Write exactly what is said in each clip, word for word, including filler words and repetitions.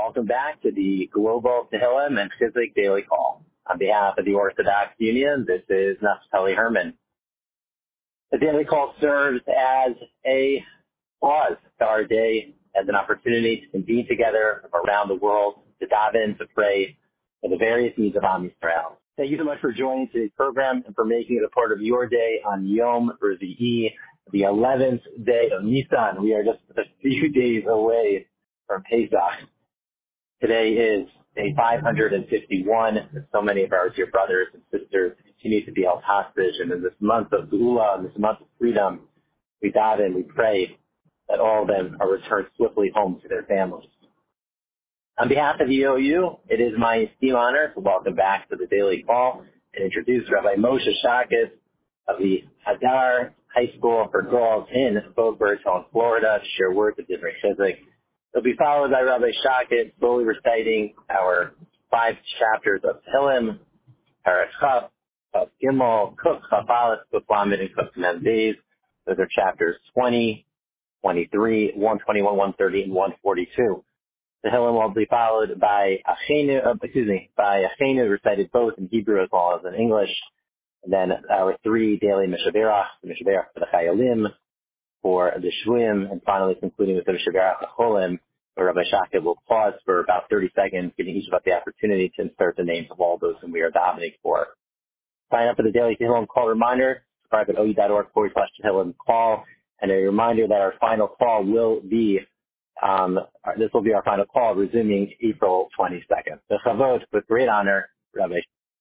welcome back to the Global Tehillim and Chizuk Daily Call. On behalf of the Orthodox Union, this is Naftali Herman. The Daily Call serves as a pause to our day, as an opportunity to convene together around the world, to dive in, to pray for the various needs of Am Yisrael. Thank you so much for joining today's program and for making it a part of your day on Yom Revi'i, the eleventh day of Nisan. We are just a few days away from Pesach. Today is day five hundred fifty-one. And so many of our dear brothers and sisters continue to be held hostage. And in this month of Geula, in this month of freedom, we dive in, we pray that all of them are returned swiftly home to their families. On behalf of the O U, it is my esteemed honor to welcome back to the Daily Call and introduce Rabbi Moshe Shakis of the Hadar High School for Girls in Bogue, Florida, to share words of different Chizuk. It'll be followed by Rabbi Shakis slowly reciting our five chapters of Tehillim, Parak Chaf, Chaf Gimel, Kuf Chaf Aleph, Kuf Lamed, and Kuf Mem Beis. Those are chapters twenty, twenty-three, one twenty-one, one thirty, and one forty-two. The Tehillim will be followed by Achenu, uh, excuse me, by Achenu recited both in Hebrew as well as in English. And then our three daily Mishaberach, the Mishaberach for the Chayalim, for the Shvuim, and finally concluding with the Mishaberach Cholim, where Rabbi Shakis will pause for about thirty seconds, giving each of us the opportunity to insert the names of all those whom we are davening for. Sign up for the daily Tehillim Call reminder, subscribe at O U dot org forward slash Tehillim Call, and a reminder that our final call will be Um, this will be our final call, resuming April twenty-second. The Chavod, with great honor, Rabbi.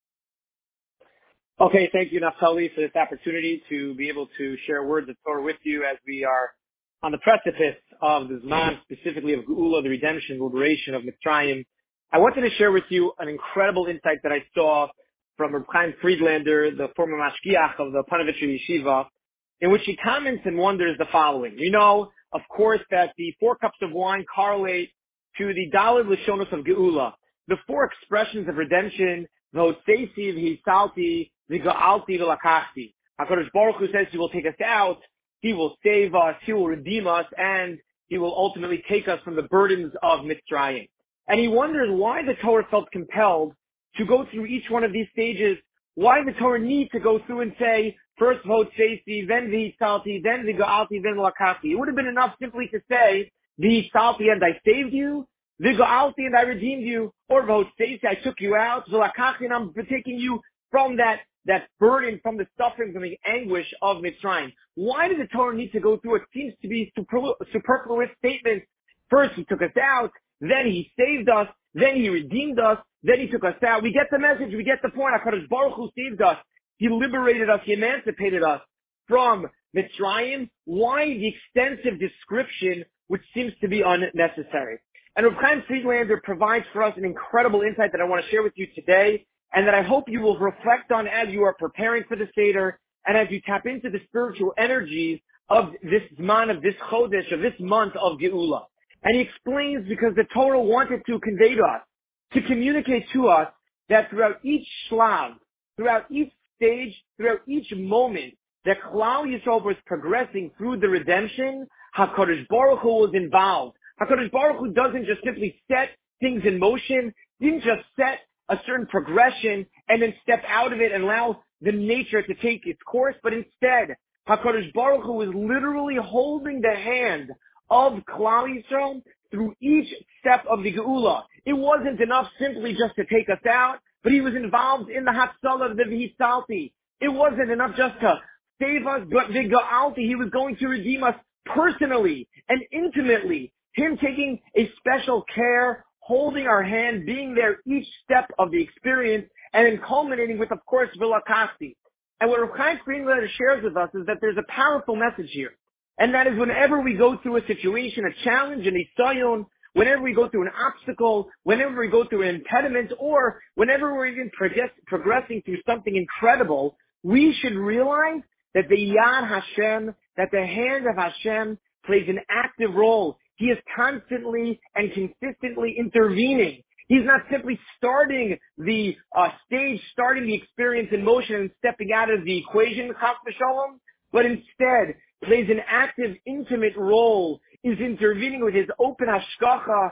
Okay, thank you, Naftali, for this opportunity to be able to share words of Torah with you as we are on the precipice of the Zman, specifically of Geula, the redemption, liberation of Mitzrayim. I wanted to share with you an incredible insight that I saw from Reb Chaim Friedlander, the former mashgiach of the Panovich Yeshiva, in which he comments and wonders the following. We know, of course, that the four cups of wine correlate to the Daled Lashonos of Geula, the four expressions of redemption, V'hoseisi, V'hisalti, V'ga'alti, V'lakachti. HaKadosh Baruch Hu says He will take us out, He will save us, He will redeem us, and He will ultimately take us from the burdens of Mitzrayim. And he wonders why the Torah felt compelled to go through each one of these stages, why the Torah needs to go through and say, first V'hoseisi, then V'hisalti, then V'ga'alti, then V'lakachti. It would have been enough simply to say, V'hisalti, and I saved you, V'ga'alti, and I redeemed you, or V'hoseisi, I took you out, V'lakachti, and I'm taking you from that, that burden, from the suffering, from the anguish of Mitzrayim. Why did the Torah need to go through what seems to be super, superfluous statements? First He took us out, then He saved us, then He redeemed us, then He took us out. We get the message, we get the point. HaKadosh Baruch Hu saved us. He liberated us, He emancipated us from Mitzrayim. Why the extensive description, which seems to be unnecessary? And Reb Chaim Friedlander provides for us an incredible insight that I want to share with you today, and that I hope you will reflect on as you are preparing for the Seder, and as you tap into the spiritual energies of this Zman, of this Chodesh, of this month of Geula. And he explains because the Torah wanted to convey to us, to communicate to us, that throughout each shlav, throughout each stage, throughout each moment that Klal Yisrael was progressing through the redemption, HaKadosh Baruch Hu was involved. HaKadosh Baruch Hu doesn't just simply set things in motion, didn't just set a certain progression and then step out of it and allow the nature to take its course, but instead, HaKadosh Baruch Hu was literally holding the hand of Klal Yisrael through each step of the Geula. It wasn't enough simply just to take us out, but He was involved in the Hatzalah of the V'hisalti. It wasn't enough just to save us, but V'ga'alti, He was going to redeem us personally and intimately. Him taking a special care, holding our hand, being there each step of the experience, and then culminating with, of course, V'lakachti. And what Reb Chaim Friedlander shares with us is that there's a powerful message here. And that is whenever we go through a situation, a challenge, an isayon, whenever we go through an obstacle, whenever we go through an impediment, or whenever we're even progress, progressing through something incredible, we should realize that the Yad Hashem, that the hand of Hashem plays an active role. He is constantly and consistently intervening. He's not simply starting the uh, stage, starting the experience in motion and stepping out of the equation, chas v'sholom, but instead plays an active, intimate role, is intervening with His open hashgacha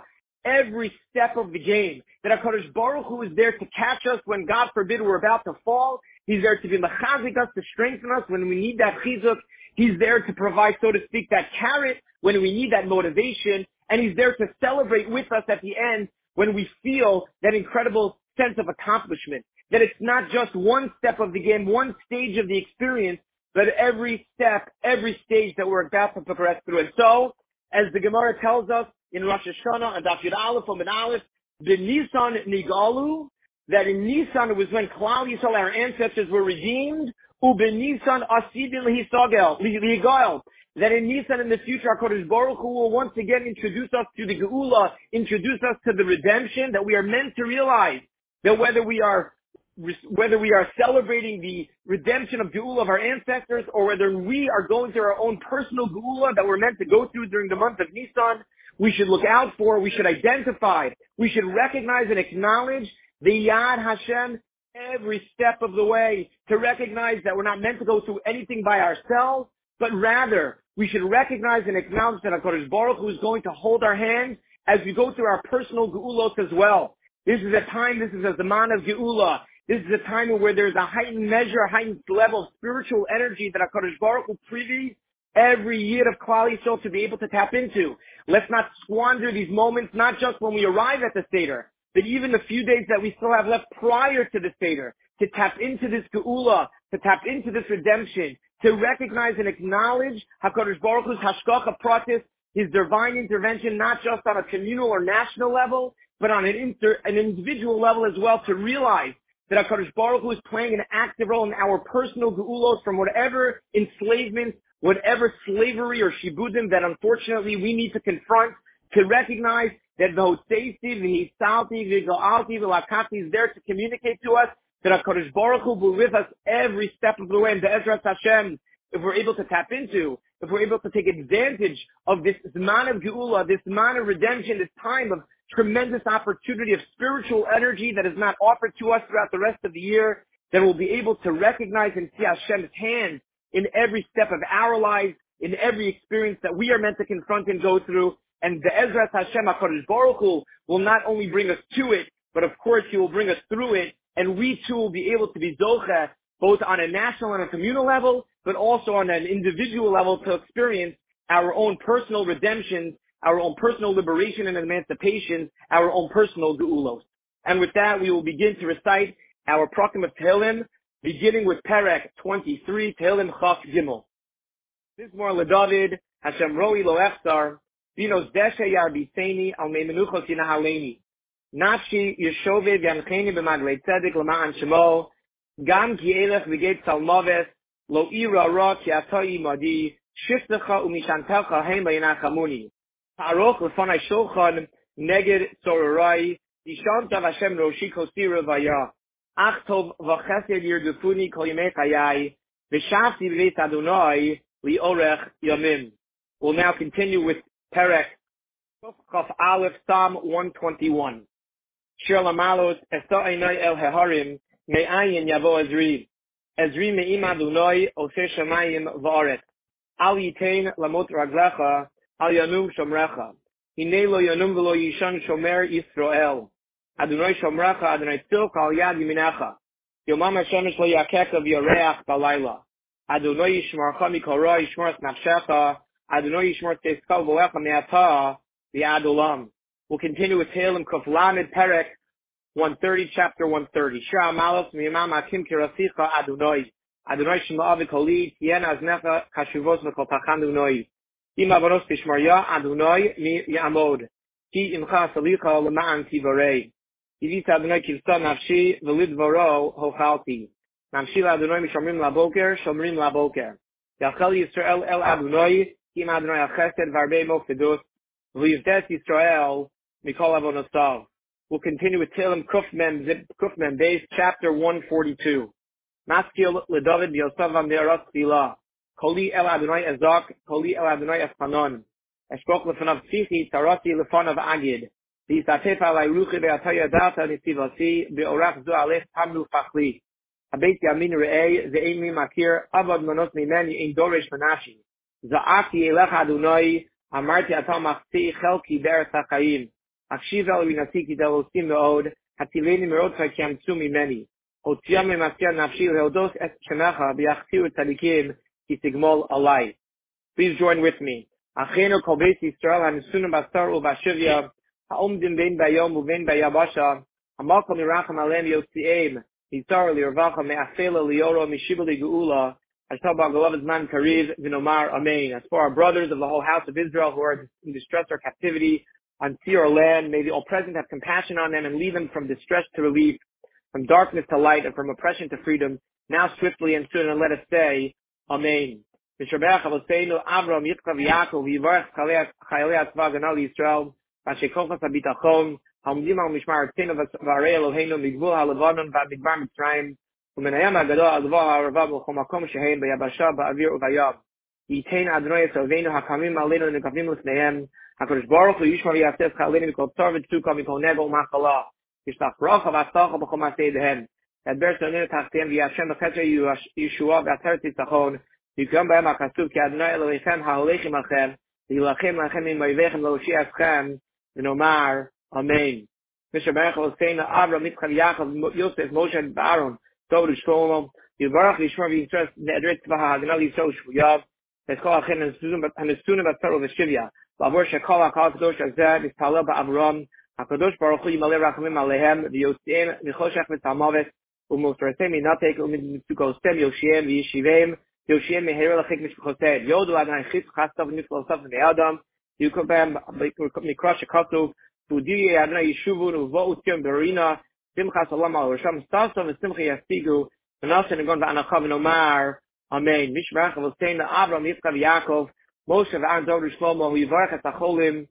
every step of the game. That HaKadosh Baruch Hu is there to catch us when, God forbid, we're about to fall. He's there to be mechazik us, to strengthen us when we need that chizuk. He's there to provide, so to speak, that carrot when we need that motivation. And He's there to celebrate with us at the end when we feel that incredible sense of accomplishment. That it's not just one step of the game, one stage of the experience, but every step, every stage that we're about to progress through. And so, as the Gemara tells us in Rosh Hashanah and Daf Yud Aleph and Aleph, the Nisan Nigalu, that in Nisan it was when Klal Yisrael, our ancestors, were redeemed, Uben Nisan Asidin Lihisagel, Lihigal, that in Nisan in the future, HaKadosh Baruch Hu will once again introduce us to the Geula, introduce us to the redemption that we are meant to realize, that whether we are whether we are celebrating the redemption of Geula of our ancestors, or whether we are going through our own personal Geula that we're meant to go through during the month of Nisan, we should look out for, we should identify, we should recognize and acknowledge the Yad Hashem every step of the way, to recognize that we're not meant to go through anything by ourselves, but rather we should recognize and acknowledge that HaKadosh Baruch Hu is going to hold our hand as we go through our personal Geulot as well. This is a time, this is a Zaman of Geula. This is a time where there's a heightened measure, a heightened level of spiritual energy that HaKadosh Baruch Hu previes every year of Klal Yisrael to be able to tap into. Let's not squander these moments, not just when we arrive at the Seder, but even the few days that we still have left prior to the Seder, to tap into this Geula, to tap into this redemption, to recognize and acknowledge HaKadosh Baruch Hu's Hashgacha Pratis, His divine intervention, not just on a communal or national level, but on an, inter, an individual level as well, to realize that HaKadosh Baruch Hu is playing an active role in our personal Geulos from whatever enslavement, whatever slavery or shibudim that unfortunately we need to confront, to recognize that the Hotzeisi, the Hisalti, the Goalti, the Lakati is there to communicate to us that HaKadosh Baruch Hu will be with us every step of the way. And Be'ezras Hashem, if we're able to tap into, if we're able to take advantage of this Zman of Geula, this Zman of redemption, this time of tremendous opportunity of spiritual energy that is not offered to us throughout the rest of the year, then we'll be able to recognize and see Hashem's hand in every step of our lives, in every experience that we are meant to confront and go through. And the Ezras Hashem HaKadosh Baruch Hu will not only bring us to it, but of course He will bring us through it, and we too will be able to be zocheh, both on a national and a communal level, but also on an individual level, to experience our own personal redemptions, our own personal liberation and emancipation, our own personal geulos. And with that, we will begin to recite our Prakim of Tehillim, beginning with Perek twenty-three, Tehillim Chaf Gimel. Mizmor LeDavid, Hashem Roi Lo Echsar, Binos Deshe Yar Biseni, Al Mei Menuchos Yinahaleni. Nafshi Yeshoved Yamcheni B'Maglei Tzedek L'Ma'an Shemo, Gam Ki Elech V'Geit Salmoves, Lo Ira Ra Ki Atai Madi, Shiftecha Umishantelcha Heim B'Yinachamuni. Ta'aroch L'Fanai Shulchan, Neged Sororai, Yisham Tav Hashem Roshi Kosira Vaya, Ach Tov V'Chesed Yirdufuni Kol Yimei Chayai, V'Shavti B'Veit Adonai, Li'orech Yamim. We'll now continue with Perek Chaf Aleph, Psalm one twenty-one. Shir Lamalos, Esa Einai El Heharim, Me'ayin Yavo Ezri. Ezri Me'im Adonai, Oseh Shamayim V'Aret. Al Yitain Lamot Raglecha, Al Yanum Shomrecha. Hine Lo Yanum V'Lo Yishan Shomer Yisrael. Adonai Shomrecha, Adonai Tzilka Al Yad Yiminecha. Yomam HaShemesh Lo Yakecha V'Yoreach Balayla. Adonai Yishmarcha Mikora Yishmor Es Nafshecha. Adonai Yishmor Teiskal V'Lecha Me'ata V'Yad Olam. We'll continue with Tehillim Kuf Lamed Perek one thirty, chapter one thirty. Shira Malos Miyamam Akim Kirasicha Adonai. Adonai Shema Avi Koli Tien Aznecha Kashuvos V'Kol Tachan Adonai. Im Avanos Tishmarya Adonai Mi Yamod. Ki Imcha Salicha L'Ma'an Tivarei. Yivita Adonai Kivsa Nafshi V'Lid Varo Hochalti. Namshi Adonai Mishomrim Laboker Shomrim Laboker. Yachel Yisrael El Adonai Kim Adonai Achesed Varbei Mofedus V'Yivdes Yisrael Mikol Avonosav. We'll continue with Tehillim Kuf Mem Kuf Mem Beis, chapter one forty-two. Maskil LeDavid B'Yosav V'Me'aras Tfilah. Koli El Adonai Ezak, Koli El Adonai Eschanon. Eshpok Lefanav Tzichi, Tarati Lefanav Agid. V'Yisatef Alai Ruchi Ve'ataya Data Nisivasi Be'orach Zu Alech Tamnu Fachli. Abeit Yamin Re'ei Ze'ein Mi Makir Avad Manos Mimeni Ein Doresh Manashi. Za'aki Elech Adonai Amarti Atam Achti Chelki Be'eretz HaChaim. Akshiv el vinatiki delosim meod, hatileni merotcha kiamtsu mimeni. Otiam memasya nafshi leodos et shemecha biachtiu tzadikim ki tigmol alai. Please join with me. Achenu kol beis Yisrael hanesunim basar ubashivya, ha'omdim bein bayom ubein bayabasha, ha'malkom miracham alem yotzi'em, Yisar lirvacha me'afela lioro mishibali geula, Hashem B'Galav Zman Kariv Vinomar Amen. As for our brothers of the whole house of Israel who are in distress or captivity on sea or land, may the all present have compassion on them and lead them from distress to relief, from darkness to light, and from oppression to freedom, now swiftly and soon, and let us say, Amen. Mishabech Avoseinu Avram Yitzchak Yaakov Yivarech Chayalei Atzva Ganal Yisrael Vashekofas HaBitachon Hamdim Al Mishmar Tzenu V'Arei Eloheinu Migvul HaLevanon V'Midbar Mitzrayim ומנהים הגדול הגבוה הערבה בכל מקום שהם ביבשה, באוויר ובים. ייתן אדוני את אויבינו הקמים עלינו ונקבים לפניהם. הקדוש ברוך הוא ישמור ויעשה את חיילינו מכל צור וצוקה, מכל נגע ומחלה. ישלח ברכה והצלחה בכל מעשה ידיהם. ידבר שוננו תחתיהם ויאשם בחסר ישועה ועצרת ניצחון. ויקום בהם הכתוב כי אדוני אלוהיכם ההולך עמכם, להילחם לכם עם אויביכם להושיע אתכם, ונאמר אמן. משברך עושינו אברהם, יצחק, יעקב, יוסף, משה ואהרון. Dovru Shlomo, Yivarach Yishmar V'Yisrael Ne'edret Tzva Ha'Haganah Yisrael Shvuyav, V'Eskol Achin Hanesunim B'Tzaro V'Shivya, V'Avor Shekol HaKal Kadosh Azeh, V'Spalel Ba'Avram, HaKadosh Baruch Hu Yimaleh Rachamim Alehem, V'Yosiem V'Choshech V'Talmavet, U'Mosrasem Minatek, U'Mitzukosem Yoshiem V'Yishivem, Yoshiem Meher Lachik Mishpachotem, Yodu Adonai Chitz Chastav V'Niflosaf V'Ne'adam, Yukobem Mikrosh HaKatov, V'Udiye Adonai Yishuvu V'Vo Utzion Berina, Simchas Olam Al Rosham Stasav Simcha Yastigu V'Nasen Egon V'Anachav V'Nomar Amen. Mishmarach V'Osein Avram Yitzchak Yaakov Moshe V'Aaron Dovru Shlomo Hu Yivarach Et HaCholim.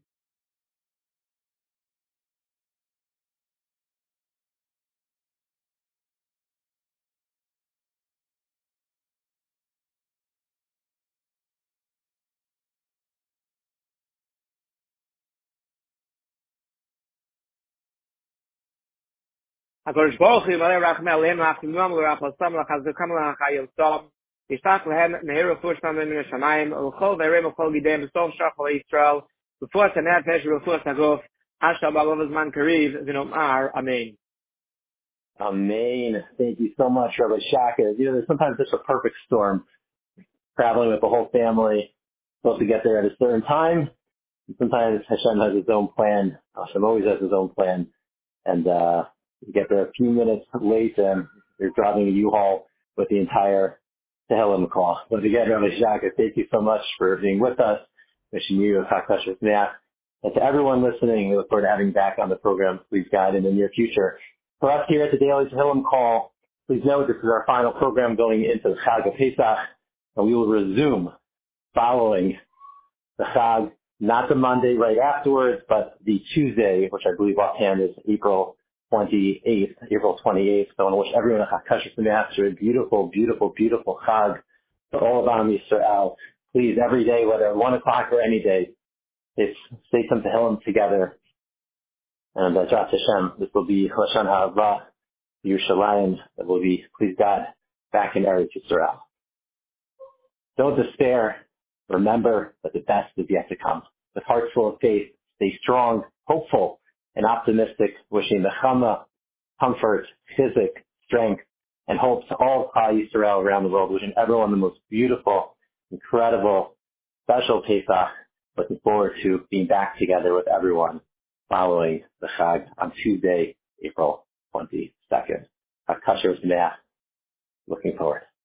HaKadosh Baruch Hu Yimaleh Rachamim Alehem L'Achimim L'Rachosam L'Chazukam L'Chayosam Yishtach Lehem Meher Refuah Shmam Min HaShamayim L'Chol V'Ereim L'Chol Gidem B'Sof Shachol Yisrael Refuah HaNefesh Refuah HaGuf Hashem B'Galav Zman Kariv V'Nomar Amen. Amen. Thank you so much, Rabbi Shaka. You know, there's sometimes just a perfect storm. Traveling with the whole family, supposed to get there at a certain time. And sometimes Hashem has his own plan. Hashem always has his own plan. And, uh, you get there a few minutes late and you're driving a U-Haul with the entire Tehillim call. But again, Rabbi Shaka, thank you so much for being with us. Wishing you a Chag Sameach. And to everyone listening, we look forward to having you back on the program, please God, in the near future. For us here at the Daily Tehillim Call, please note this is our final program going into the Chag of Pesach, and we will resume following the Chag, not the Monday right afterwards, but the Tuesday, which I believe offhand is April twenty-eighth, April twenty-eighth. So I want to wish everyone a Chag Sameach, a beautiful, beautiful, beautiful Chag to all of Am Yisrael. Please, every day, whether at one o'clock or any day, it's say some Tehillim together. And uh, Drat Hashem, this will be Lashon Ha'ava, Yerushalayim, that will be, please God, back in Eretz Yisrael. Don't despair. Remember that the best is yet to come. With hearts full of faith, stay strong, hopeful, and optimistic, wishing the Chama, comfort, chizik, strength, and hope to all of Klal Yisrael around the world, wishing everyone the most beautiful, incredible, special Pesach. Looking forward to being back together with everyone following the Chag on Tuesday, April twenty-second. Chag Kasher Sameach. Looking forward.